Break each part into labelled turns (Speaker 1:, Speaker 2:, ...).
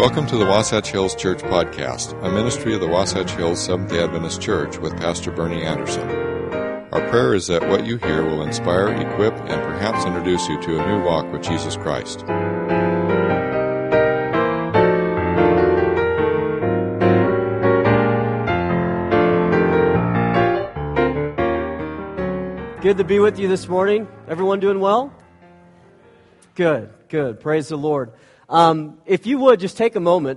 Speaker 1: Welcome to the Wasatch Hills Church Podcast, a ministry of the Wasatch Hills Seventh-day Adventist Church with Pastor Bernie Anderson. Our prayer is that what you hear will inspire, equip, and perhaps introduce you to a new walk with Jesus Christ.
Speaker 2: Good to be with you this morning. Everyone doing well? Good. Praise the Lord. If you would, just take a moment.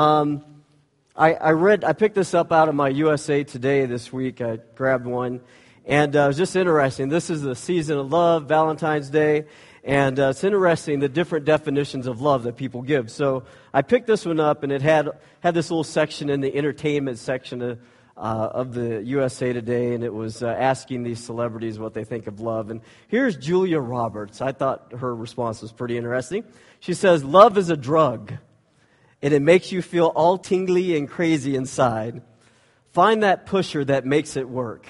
Speaker 2: I picked this up out of my USA Today this week. I grabbed one, and it was just interesting. This is the season of love, Valentine's Day, and it's interesting the different definitions of love that people give. So I picked this one up, and it had this little section in the entertainment section of the USA Today, and it was asking these celebrities what they think of love. And here's Julia Roberts. I thought her response was pretty interesting. She says, "Love is a drug, and it makes you feel all tingly and crazy inside. Find that pusher that makes it work."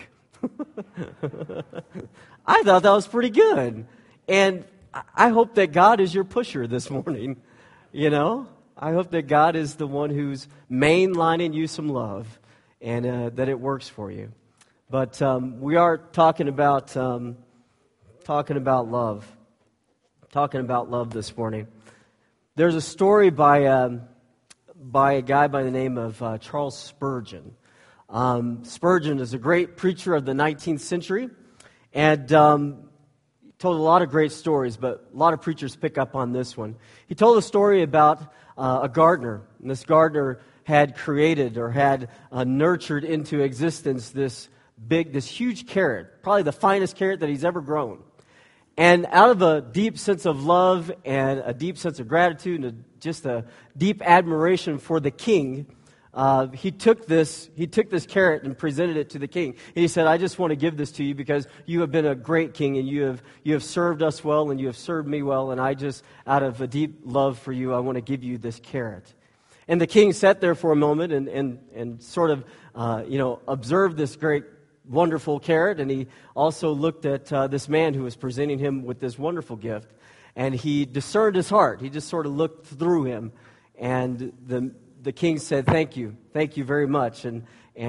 Speaker 2: I thought that was pretty good. And I hope that God is your pusher this morning. You know, I hope that God is the one who's mainlining you some love, and that it works for you. But we are talking about love. Talking about love this morning. There's a story by a guy by the name of Charles Spurgeon. Spurgeon is a great preacher of the 19th century, and he told a lot of great stories, but a lot of preachers pick up on this one. He told a story about a gardener, and this gardener had created or had nurtured into existence this huge carrot, probably the finest carrot that he's ever grown. And out of a deep sense of love and a deep sense of gratitude and just a deep admiration for the king, he took this carrot and presented it to the king. And he said, "I just want to give this to you because you have been a great king, and you have served us well, and you have served me well, and I just, out of a deep love for you, I want to give you this carrot." And the king sat there for a moment and sort of observed this great, wonderful carrot, and he also looked at this man who was presenting him with this wonderful gift, and he discerned his heart. He just sort of looked through him, and the king said, "Thank you very much," and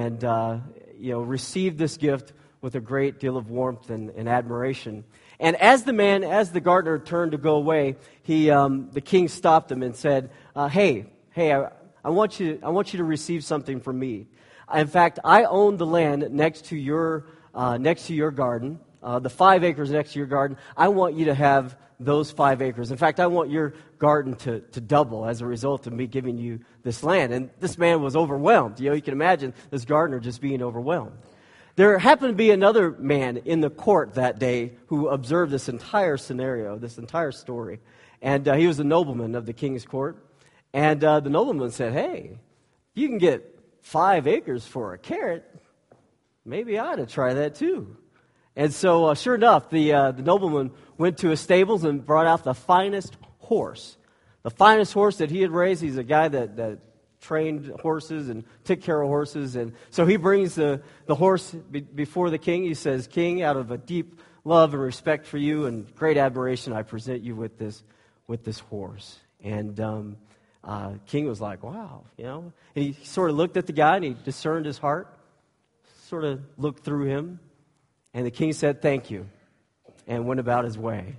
Speaker 2: received this gift with a great deal of warmth and admiration. And as the gardener turned to go away, the king stopped him and said, "Hey, I want you to receive something from me. In fact, I own the land next to your garden, the 5 acres next to your garden. I want you to have those 5 acres. In fact, I want your garden to double as a result of me giving you this land." And this man was overwhelmed. You can imagine this gardener just being overwhelmed. There happened to be another man in the court that day who observed this entire scenario, this entire story. And he was a nobleman of the king's court. And the nobleman said, "Hey, if you can get 5 acres for a carrot, maybe I ought to try that too." And so, sure enough, the nobleman went to his stables and brought out the finest horse. The finest horse that he had raised. He's a guy that trained horses and took care of horses. And so he brings the horse before the king. He says, "King, out of a deep love and respect for you and great admiration, I present you with this horse." And king was like, "Wow," And he sort of looked at the guy and he discerned his heart, sort of looked through him, and the king said, "Thank you," and went about his way.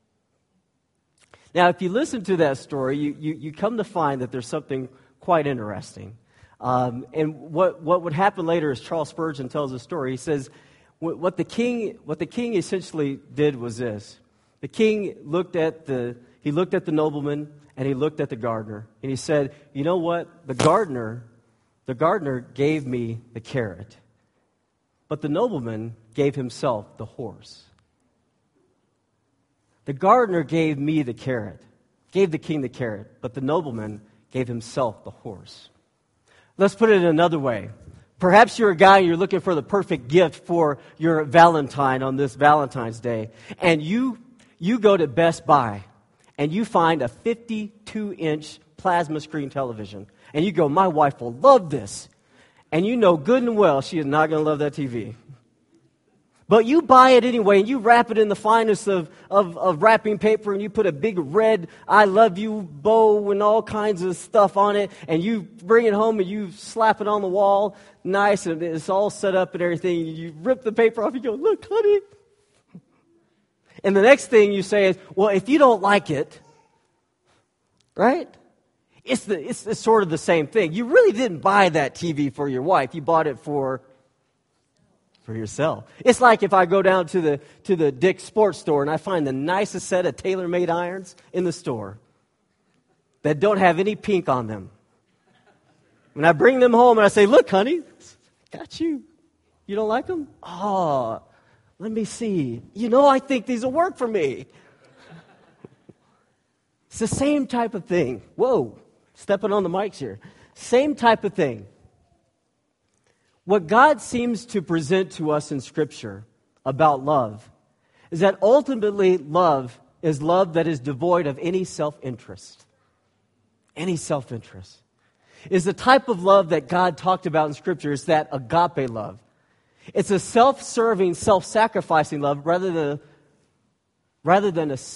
Speaker 2: Now, if you listen to that story, you come to find that there's something quite interesting. And what would happen later is Charles Spurgeon tells a story. He says, what the king essentially did was this. The king looked at the nobleman, and he looked at the gardener, and he said, "You know what? The gardener gave me the carrot, but the nobleman gave himself the horse. The gardener gave me the carrot, gave the king the carrot, but the nobleman gave himself the horse." Let's put it another way. Perhaps you're a guy and you're looking for the perfect gift for your Valentine on this Valentine's Day, and you go to Best Buy, and you find a 52-inch plasma screen television. And you go, "My wife will love this." And you know good and well she is not going to love that TV. But you buy it anyway, and you wrap it in the finest of wrapping paper, and you put a big red I love you bow and all kinds of stuff on it, and you bring it home and you slap it on the wall, nice, and it's all set up and everything. You rip the paper off, you go, look, honey. And the next thing you say is, well, if you don't like it, right? It's sort of the same thing. You really didn't buy that TV for your wife. You bought it for yourself. It's like if I go down to the Dick's Sports Store and I find the nicest set of tailor-made irons in the store that don't have any pink on them. When I bring them home and I say, look, honey, got you. You don't like them? Oh, let me see. I think these will work for me. It's the same type of thing. Whoa, stepping on the mics here. Same type of thing. What God seems to present to us in Scripture about love is that ultimately love is love that is devoid of any self-interest. Any self-interest. Is the type of love that God talked about in Scripture is that agape love. It's a self-serving, self-sacrificing love rather than a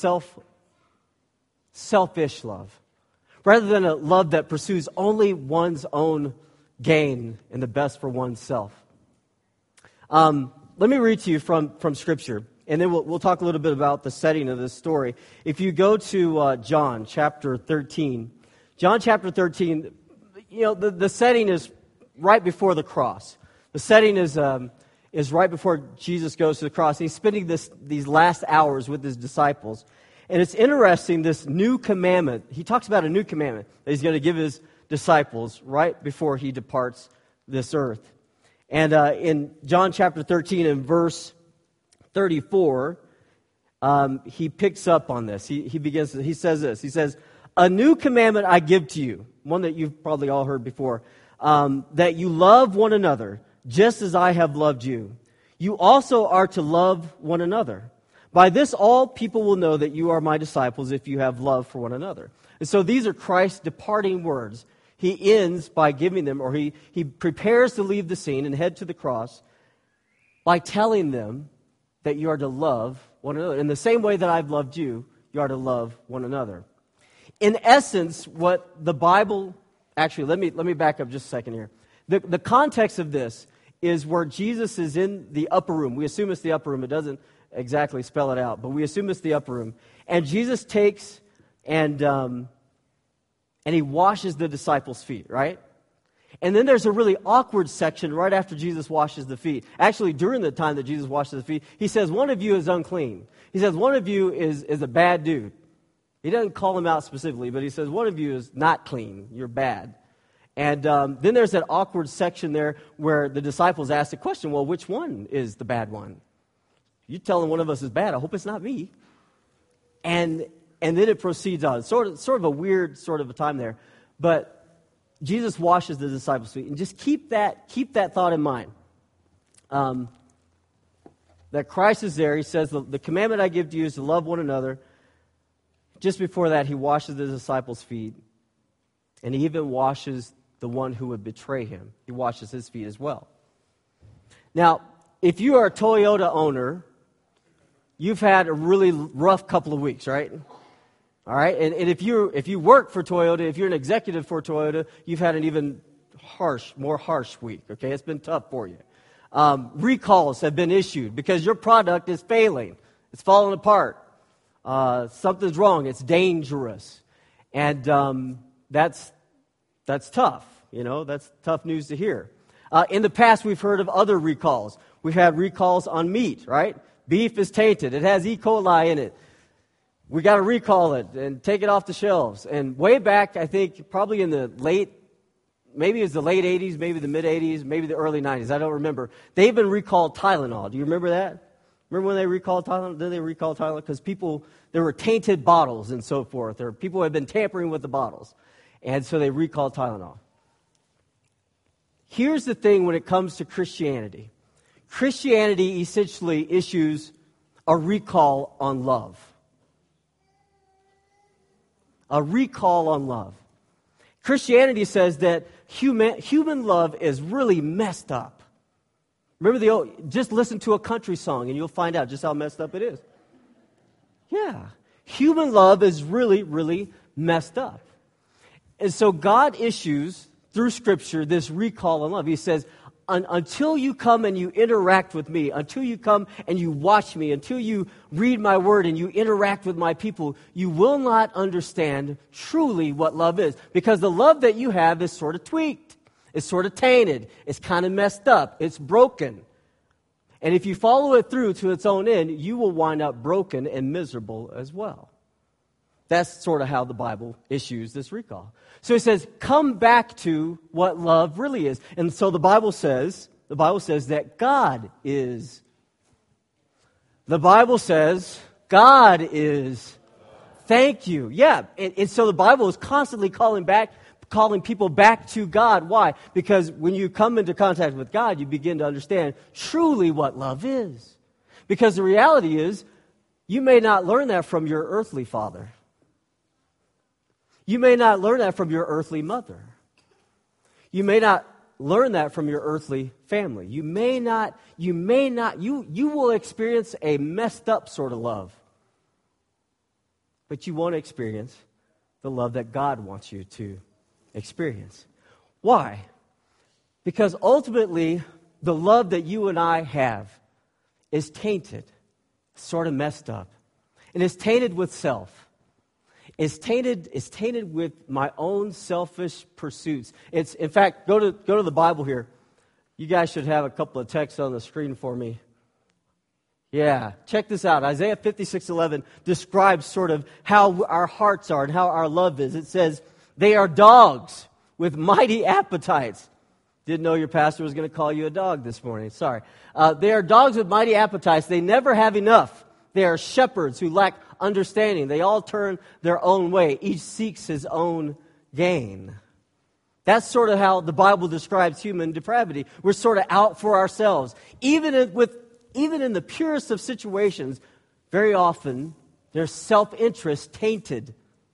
Speaker 2: selfish love. Rather than a love that pursues only one's own gain and the best for oneself. Let me read to you from Scripture, and then we'll talk a little bit about the setting of this story. If you go to John chapter 13, the setting is right before the cross. The setting is right before Jesus goes to the cross. He's spending these last hours with his disciples. And it's interesting, this new commandment. He talks about a new commandment that he's going to give his disciples right before he departs this earth. And in John chapter 13 and verse 34, he picks up on this. He says this. He says, a new commandment I give to you, one that you've probably all heard before, that you love one another just as I have loved you. You also are to love one another. By this all people will know that you are my disciples if you have love for one another. And so these are Christ's departing words. He ends by giving them, or he prepares to leave the scene and head to the cross by telling them that you are to love one another. In the same way that I've loved you, you are to love one another. In essence, what the Bible, actually, let me back up just a second here. The context of this is where Jesus is in the upper room. We assume it's the upper room. It doesn't exactly spell it out, but we assume it's the upper room. And Jesus takes and he washes the disciples' feet, right? And then there's a really awkward section right after Jesus washes the feet. Actually, during the time that Jesus washes the feet, he says, one of you is unclean. He says, one of you is a bad dude. He doesn't call him out specifically, but he says, one of you is not clean. You're bad. And then there's that awkward section there where the disciples ask the question, well, which one is the bad one? You're telling one of us is bad. I hope it's not me. And then it proceeds on. Sort of a weird sort of a time there. But Jesus washes the disciples' feet. And just keep that thought in mind. That Christ is there. He says, the commandment I give to you is to love one another. Just before that, he washes the disciples' feet. And he even washes the one who would betray him. He washes his feet as well. Now, if you are a Toyota owner, you've had a really rough couple of weeks, right? All right, and if you work for Toyota, if you're an executive for Toyota, you've had an even more harsh week, okay? It's been tough for you. Recalls have been issued because your product is failing. It's falling apart. Something's wrong. It's dangerous. And that's tough, That's tough news to hear. In the past, we've heard of other recalls. We've had recalls on meat, right? Beef is tainted. It has E. coli in it. We got to recall it and take it off the shelves. And way back, I think, probably in the maybe it was the late 80s, maybe the mid 80s, maybe the early 90s. I don't remember. They even recalled Tylenol. Do you remember that? Remember when they recalled Tylenol? Did they recall Tylenol? Because there were tainted bottles and so forth. Or people had been tampering with the bottles. And so they recalled Tylenol. Here's the thing when it comes to Christianity. Christianity essentially issues a recall on love. A recall on love. Christianity says that human love is really messed up. Remember the old, just listen to a country song and you'll find out just how messed up it is. Yeah. Human love is really, really messed up. And so God issues, through Scripture, this recall on love. He says, until you come and you interact with me, until you come and you watch me, until you read my word and you interact with my people, you will not understand truly what love is. Because the love that you have is sort of tweaked. It's sort of tainted. It's kind of messed up. It's broken. And if you follow it through to its own end, you will wind up broken and miserable as well. That's sort of how the Bible issues this recall. So he says, come back to what love really is. And so the Bible says that God is. The Bible says God is. Thank you. Yeah. And so the Bible is constantly calling people back to God. Why? Because when you come into contact with God, you begin to understand truly what love is. Because the reality is, you may not learn that from your earthly father. You may not learn that from your earthly mother. You may not learn that from your earthly family. You will experience a messed up sort of love. But you won't experience the love that God wants you to experience. Why? Because ultimately, the love that you and I have is tainted, sort of messed up. And it's tainted with self. It's tainted with my own selfish pursuits. In fact, go to the Bible here. You guys should have a couple of texts on the screen for me. Yeah, check this out. Isaiah 56:11 describes sort of how our hearts are and how our love is. It says, they are dogs with mighty appetites. Didn't know your pastor was going to call you a dog this morning. Sorry. They are dogs with mighty appetites. They never have enough. They are shepherds who lack understanding. They all turn their own way. Each seeks his own gain. That's sort of how the Bible describes human depravity. We're sort of out for ourselves. Even in the purest of situations, very often there's self-interest tainted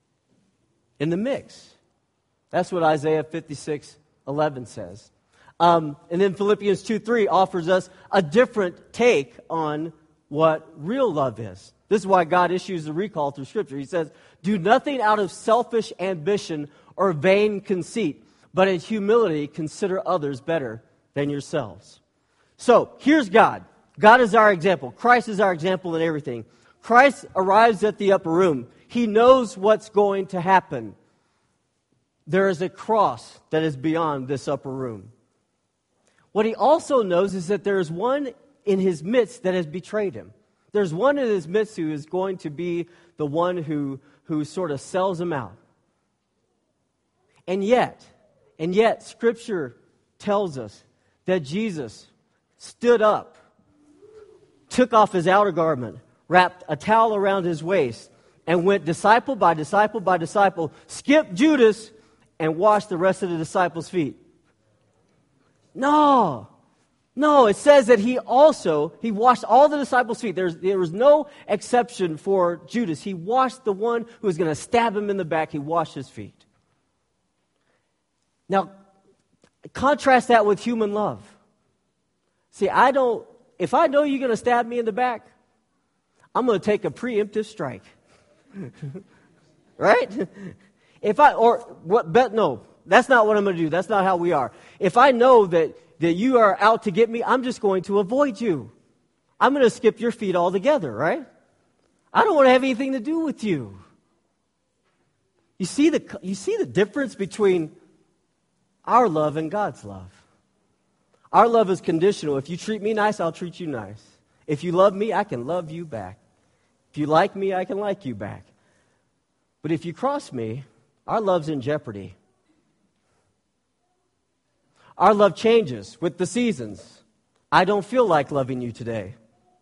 Speaker 2: in the mix. That's what Isaiah 56:11 says. And then Philippians 2:3 offers us a different take on what real love is. This is why God issues the recall through Scripture. He says, do nothing out of selfish ambition or vain conceit, but in humility consider others better than yourselves. So, here's God. God is our example. Christ is our example in everything. Christ arrives at the upper room. He knows what's going to happen. There is a cross that is beyond this upper room. What he also knows is that there is one in his midst that has betrayed him. There's one in his midst who is going to be the one who sort of sells him out. And yet, Scripture tells us that Jesus stood up, took off his outer garment, wrapped a towel around his waist, and went disciple by disciple by disciple, skipped Judas, and washed the rest of the disciples' feet. No, it says that he washed all the disciples' feet. There was no exception for Judas. He washed the one who was going to stab him in the back. He washed his feet. Now, contrast that with human love. See, if I know you're going to stab me in the back, I'm going to take a preemptive strike. Right? No, that's not what I'm going to do. That's not how we are. If I know that you are out to get me, I'm just going to avoid you. I'm going to skip your feet altogether, right? I don't want to have anything to do with you. You see the difference between our love and God's love. Our love is conditional. If you treat me nice, I'll treat you nice. If you love me, I can love you back. If you like me, I can like you back. But if you cross me, our love's in jeopardy. Our love changes with the seasons. I don't feel like loving you today.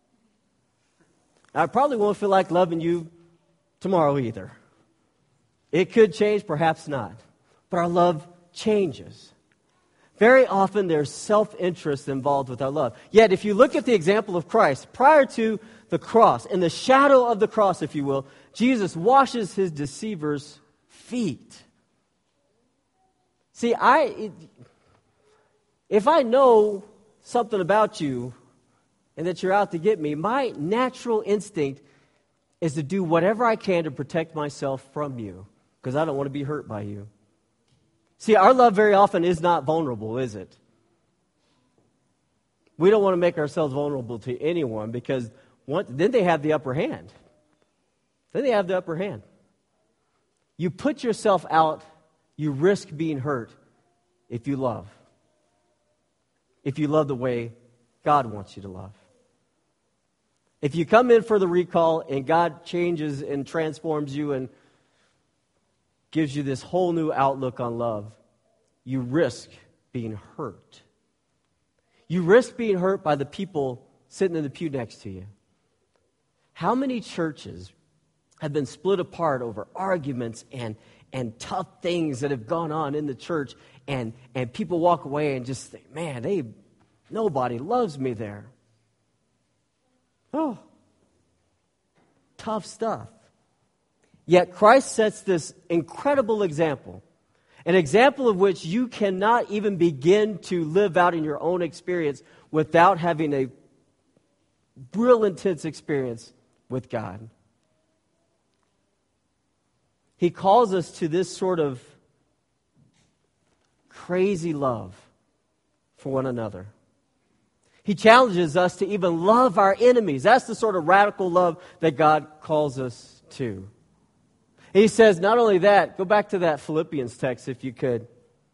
Speaker 2: I probably won't feel like loving you tomorrow either. It could change, perhaps not. But our love changes. Very often there's self-interest involved with our love. Yet if you look at the example of Christ, prior to the cross, in the shadow of the cross, if you will, Jesus washes his deceivers' feet. See, if I know something about you and that you're out to get me, my natural instinct is to do whatever I can to protect myself from you because I don't want to be hurt by you. See, our love very often is not vulnerable, is it? We don't want to make ourselves vulnerable to anyone because then they have the upper hand. Then they have the upper hand. You put yourself out, you risk being hurt if you love. If you love the way God wants you to love. If you come in for the recall and God changes and transforms you and gives you this whole new outlook on love, you risk being hurt. You risk being hurt by the people sitting in the pew next to you. How many churches have been split apart over arguments and tough things that have gone on in the church, and people walk away and just think, man, nobody loves me there. Oh, tough stuff. Yet Christ sets this incredible example, an example of which you cannot even begin to live out in your own experience without having a real intense experience with God. He calls us to this sort of crazy love for one another. He challenges us to even love our enemies. That's the sort of radical love that God calls us to. He says, not only that, go back to that Philippians text if you could.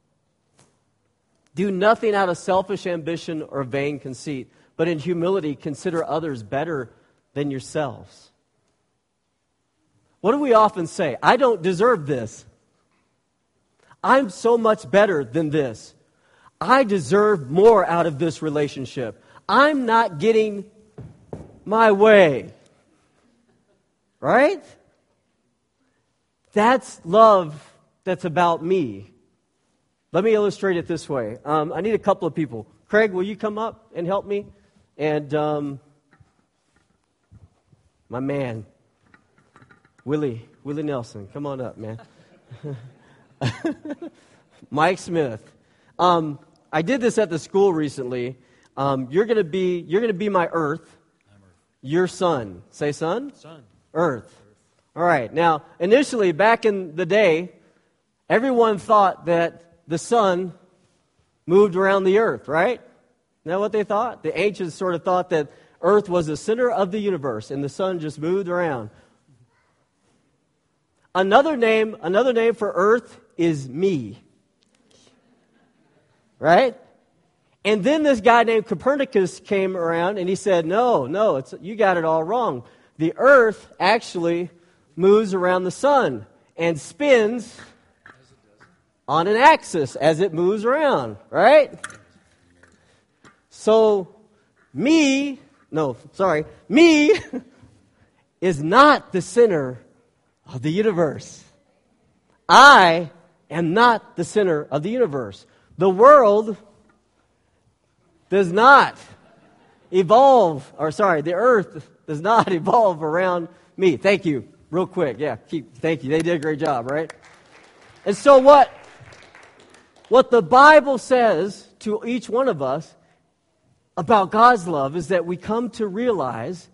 Speaker 2: Do nothing out of selfish ambition or vain conceit, but in humility consider others better than yourselves. What do we often say? I don't deserve this. I'm so much better than this. I deserve more out of this relationship. I'm not getting my way. Right? That's love that's about me. Let me illustrate it this way. I need a couple of people. Craig, will you come up and help me? And my man, Willie Nelson, come on up, man. Mike Smith. I did this at the school recently. You're gonna be my earth.
Speaker 3: I'm earth.
Speaker 2: Your sun. Say sun?
Speaker 3: Sun.
Speaker 2: Earth. All right. Now, initially, back in the day, everyone thought that the sun moved around the earth, right? Isn't that what they thought? The ancients sort of thought that earth was the center of the universe and the sun just moved around. Another name for earth is me. Right? And then this guy named Copernicus came around and he said, no, you got it all wrong. The earth actually moves around the sun and spins on an axis as it moves around, right? So, me is not the center of the universe. I am not the center of the universe. The world does not the earth does not evolve around me. Thank you. Real quick. Yeah, thank you. They did a great job, right? And so what the Bible says to each one of us about God's love is that we come to realize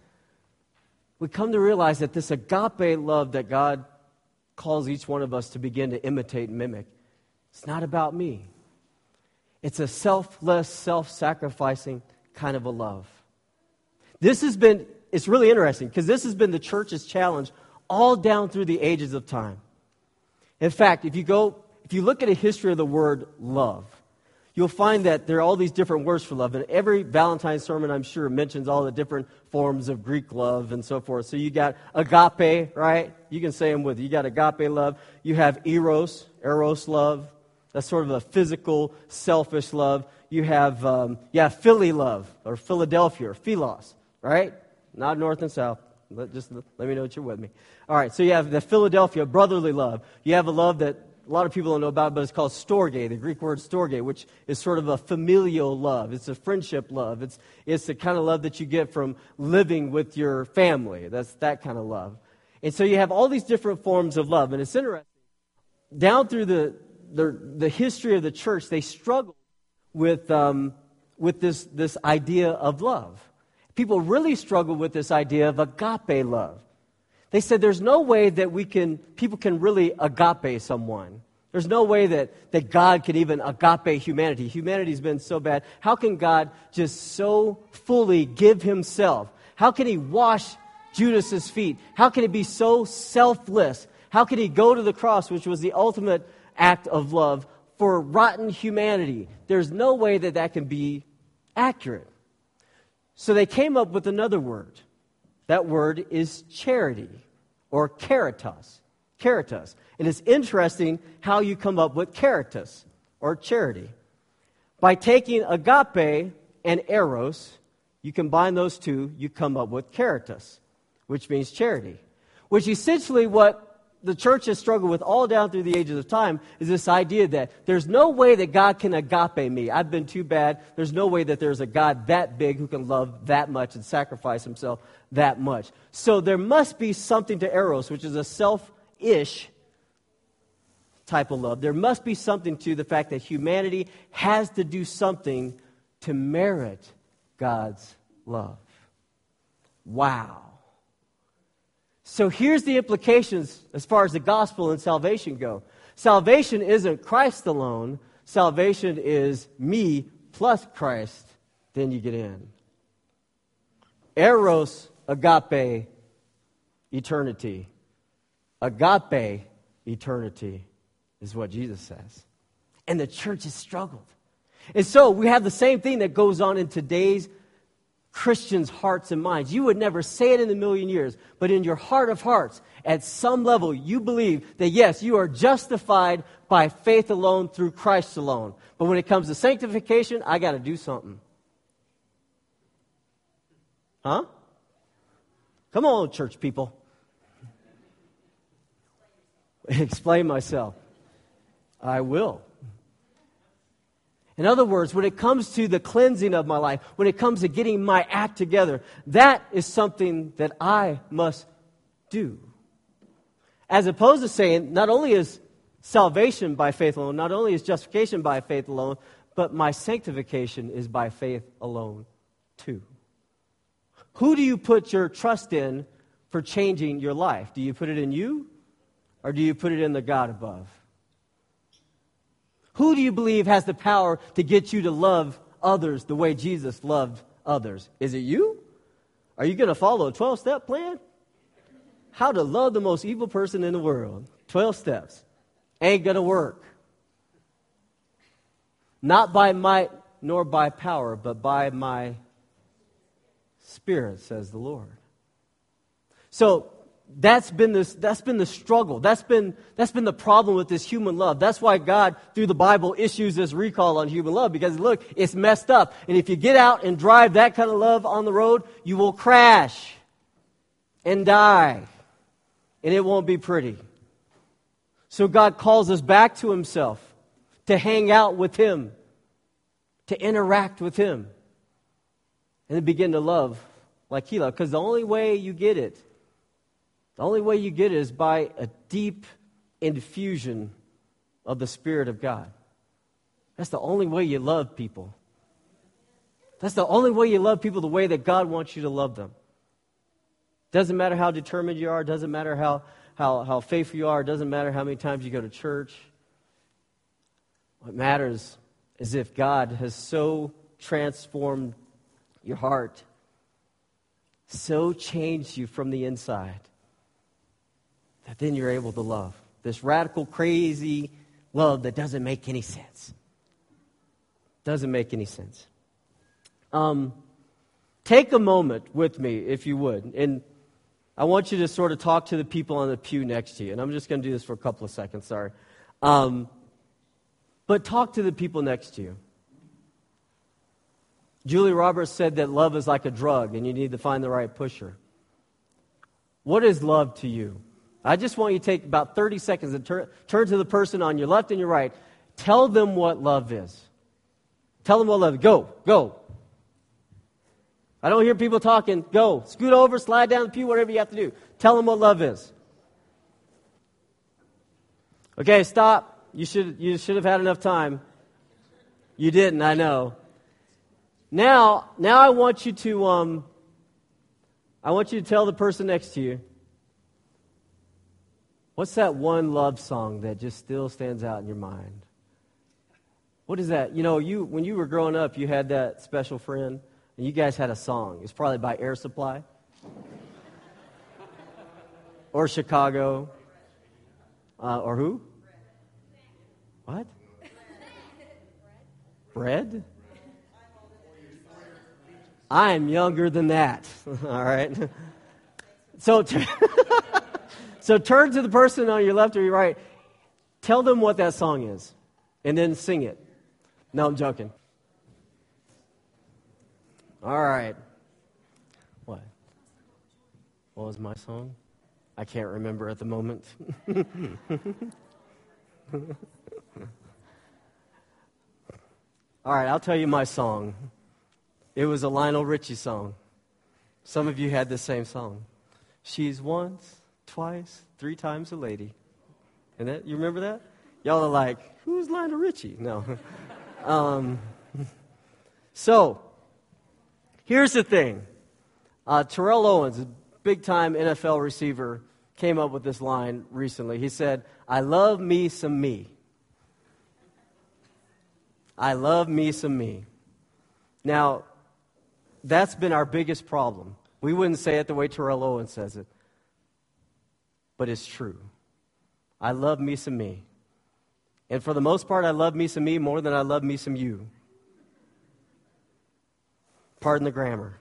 Speaker 2: that this agape love that God calls each one of us to begin to imitate and mimic, it's not about me. It's a selfless, self-sacrificing kind of a love. It's really interesting because this has been the church's challenge all down through the ages of time. In fact, if you look at a history of the word love, you'll find that there are all these different words for love. And every Valentine's sermon, I'm sure, mentions all the different forms of Greek love and so forth. So you got agape, right? You can say them with you. You got agape love. You have eros love. That's sort of a physical, selfish love. You have Philly love, or Philadelphia, or philos, right? Not north and south. Let me know that you're with me. All right, so you have the Philadelphia brotherly love. You have a love that a lot of people don't know about, but it's called storge, the Greek word storge, which is sort of a familial love. It's a friendship love. It's the kind of love that you get from living with your family. That's that kind of love. And so you have all these different forms of love. And it's interesting. Down through the history of the church, they struggled with with this idea of love. People really struggle with this idea of agape love. They said there's no way that people can really agape someone. There's no way that God can even agape humanity. Humanity's been so bad. How can God just so fully give himself? How can he wash Judas's feet? How can he be so selfless? How can he go to the cross, which was the ultimate act of love, for rotten humanity? There's no way that can be accurate. So they came up with another word. That word is charity, or caritas. Caritas. And it's interesting how you come up with caritas, or charity. By taking agape and eros, you combine those two, you come up with caritas, which means charity. Which essentially what the church has struggled with all down through the ages of time is this idea that there's no way that God can agape me. I've been too bad. There's no way that there's a God that big who can love that much and sacrifice himself that much. So there must be something to eros, which is a self-ish type of love. There must be something to the fact that humanity has to do something to merit God's love. Wow. So here's the implications as far as the gospel and salvation go. Salvation isn't Christ alone. Salvation is me plus Christ. Then you get in. Eros, agape, eternity. Agape, eternity is what Jesus says. And the church has struggled. And so we have the same thing that goes on in today's Christians' hearts and minds. You would never say it in a million years, but in your heart of hearts, at some level, you believe that yes, you are justified by faith alone through Christ alone. But when it comes to sanctification, I got to do something. Huh? Come on, church people. Explain myself. I will. In other words, when it comes to the cleansing of my life, when it comes to getting my act together, that is something that I must do. As opposed to saying, not only is salvation by faith alone, not only is justification by faith alone, but my sanctification is by faith alone too. Who do you put your trust in for changing your life? Do you put it in you, or do you put it in the God above? Who do you believe has the power to get you to love others the way Jesus loved others? Is it you? Are you going to follow a 12-step plan? How to love the most evil person in the world. 12 steps. Ain't going to work. Not by might nor by power, but by my Spirit, says the Lord. So that's been the struggle. That's been the problem with this human love. That's why God, through the Bible, issues this recall on human love. Because look, it's messed up. And if you get out and drive that kind of love on the road, you will crash and die. And it won't be pretty. So God calls us back to himself, to hang out with him, to interact with him, and then begin to love like he loved. Because the only way you get it is by a deep infusion of the Spirit of God. That's the only way you love people. That's the only way you love people the way that God wants you to love them. Doesn't matter how determined you are. Doesn't matter how faithful you are. Doesn't matter how many times you go to church. What matters is if God has so transformed your heart, so changed you from the inside, that then you're able to love. This radical, crazy love that doesn't make any sense. Doesn't make any sense. Take a moment with me, if you would. And I want you to sort of talk to the people on the pew next to you. And I'm just going to do this for a couple of seconds, sorry. But talk to the people next to you. Julia Roberts said that love is like a drug, and you need to find the right pusher. What is love to you? I just want you to take about 30 seconds and turn to the person on your left and your right. Tell them what love is. Tell them what love is. Go. I don't hear people talking. Go. Scoot over, slide down the pew, whatever you have to do. Tell them what love is. Okay, stop. You should have had enough time. You didn't, I know. Now I want you to tell the person next to you, what's that one love song that just still stands out in your mind? What is that? You know, when you were growing up, you had that special friend, and you guys had a song. It's probably by Air Supply or Chicago, or who? What? Bread? I'm younger than that. All right. So turn to the person on your left or your right. Tell them what that song is, and then sing it. No, I'm joking. All right. What? What was my song? I can't remember at the moment. All right, I'll tell you my song. It was a Lionel Richie song. Some of you had the same song. She's once, twice, 3 times a lady. And that, you remember that? Y'all are like, who's Lionel Richie? No. So, here's the thing. Terrell Owens, a big-time NFL receiver, came up with this line recently. He said, I love me some me. I love me some me. Now, that's been our biggest problem. We wouldn't say it the way Terrell Owens says it, but it's true. I love me some me. And for the most part, I love me some me more than I love me some you. Pardon the grammar.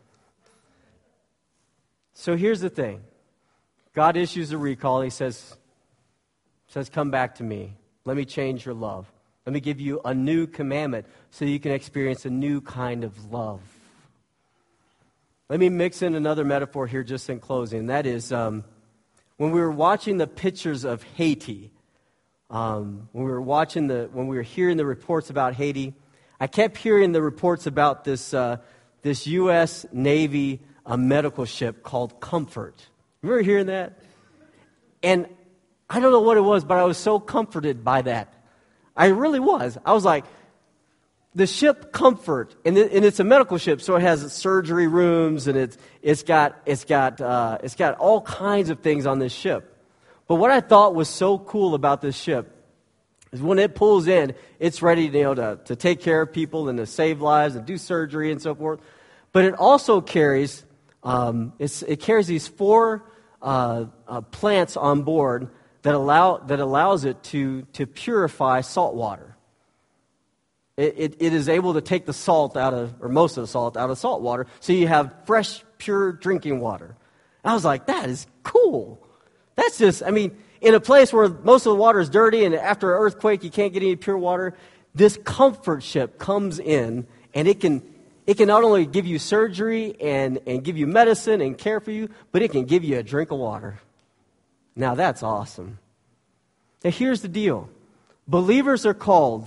Speaker 2: So here's the thing. God issues a recall. He says, come back to me. Let me change your love. Let me give you a new commandment so you can experience a new kind of love. Let me mix in another metaphor here just in closing. That is, when we were watching the pictures of Haiti, when we were hearing the reports about Haiti, I kept hearing the reports about this U.S. Navy medical ship called Comfort. Remember hearing that? And I don't know what it was, but I was so comforted by that. I really was. I was like, the ship Comfort, and it's a medical ship, so it has surgery rooms, and it's got all kinds of things on this ship. But what I thought was so cool about this ship is when it pulls in, it's ready, to take care of people and to save lives and do surgery and so forth. But it also carries these 4 plants on board that allows it to purify salt water. It is able to take the salt out of, or most of the salt out of salt water, so you have fresh, pure drinking water. I was like, that is cool. That's just, in a place where most of the water is dirty and after an earthquake you can't get any pure water, this Comfort ship comes in and it can not only give you surgery and give you medicine and care for you, but it can give you a drink of water. Now that's awesome. Now here's the deal. Believers are called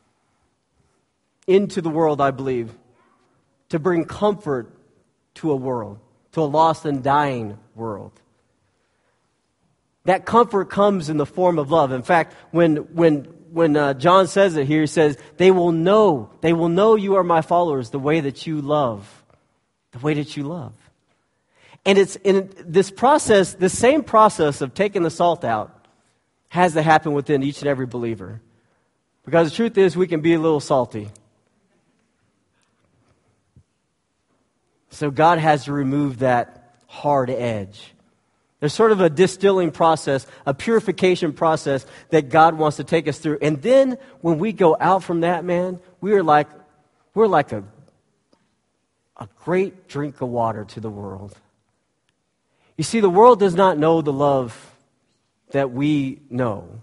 Speaker 2: into the world, I believe, to bring comfort to a world, to a lost and dying world. That comfort comes in the form of love. In fact, when John says it here, he says, they will know you are my followers the way that you love. The way that you love. And it's in this process, the same process of taking the salt out has to happen within each and every believer. Because the truth is, we can be a little salty. So God has to remove that hard edge. There's sort of a distilling process, a purification process that God wants to take us through. And then when we go out from that, man, we're like a great drink of water to the world. You see, the world does not know the love that we know.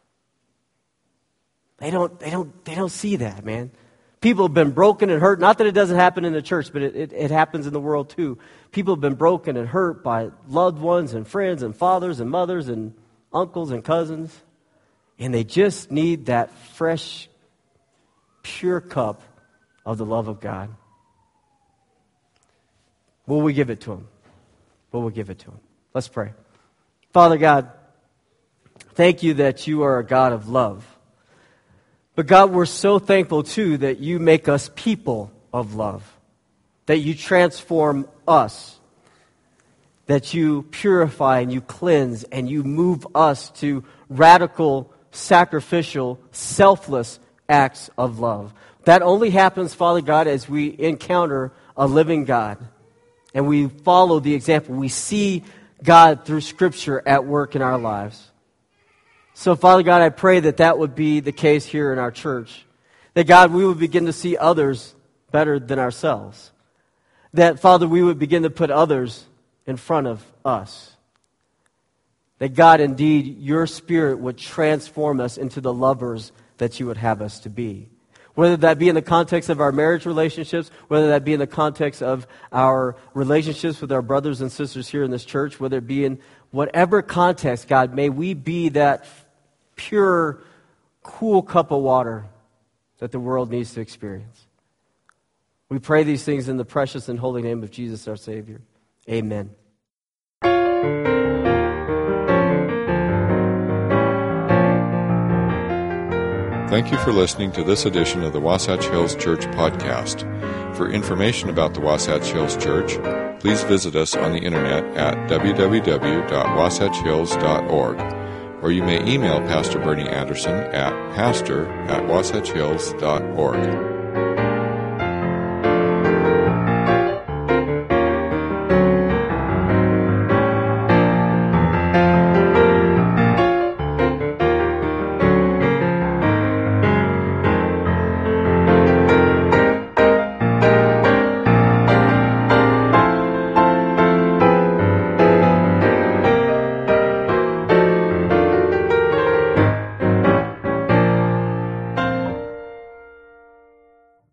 Speaker 2: They don't see that, man. People have been broken and hurt. Not that it doesn't happen in the church, but it happens in the world too. People have been broken and hurt by loved ones and friends and fathers and mothers and uncles and cousins. And they just need that fresh, pure cup of the love of God. Will we give it to them? Will we give it to them? Let's pray. Father God, thank you that you are a God of love. But God, we're so thankful too that you make us people of love. that you transform us, that you purify and you cleanse and you move us to radical, sacrificial, selfless acts of love. That only happens, Father God, as we encounter a living God and we follow the example. We see God through Scripture at work in our lives. So, Father God, I pray that that would be the case here in our church. That, God, we would begin to see others better than ourselves. That, Father, we would begin to put others in front of us. That, God, indeed, your Spirit would transform us into the lovers that you would have us to be. Whether that be in the context of our marriage relationships, whether that be in the context of our relationships with our brothers and sisters here in this church, whether it be in whatever context, God, may we be that pure, cool cup of water that the world needs to experience. We pray these things in the precious and holy name of Jesus our Savior. Amen.
Speaker 1: Thank you for listening to this edition of the Wasatch Hills Church podcast. For information about the Wasatch Hills Church, please visit us on the internet at www.wasatchhills.org, or you may email Pastor Bernie Anderson at pastor@wasatchhills.org.